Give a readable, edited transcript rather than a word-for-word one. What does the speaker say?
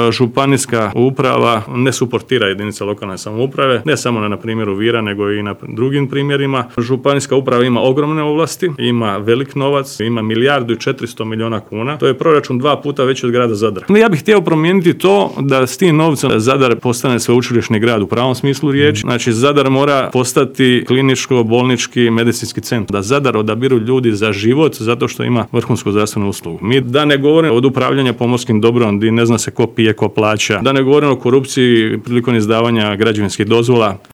županijska uprava ne suportira jedinice lokalne samouprave, ne samo na primjeru Vira, nego i na drugim primjerima. Županijska uprava ima ogromne ovlasti, ima velik novac, ima 1,4 milijarde kuna. To je proračun 2 puta veći od grada Zadra. Ja bih htio promijeniti to da s tim novcem Zadar postane sveučilišni grad u pravom smislu riječi. Znači, Zadar mora postati kliničko-bolnički medicinski centar. Da Zadar odabiru ljudi za život zato što ima vrhunsku zdravstvenu uslugu. Mi da ne govorimo od upravljanja pomorskim dobrom, gdje ne zna se ko pije, ko plaća. Da ne govorimo o korupciji prilikom izdavanja građevinskih dozvola.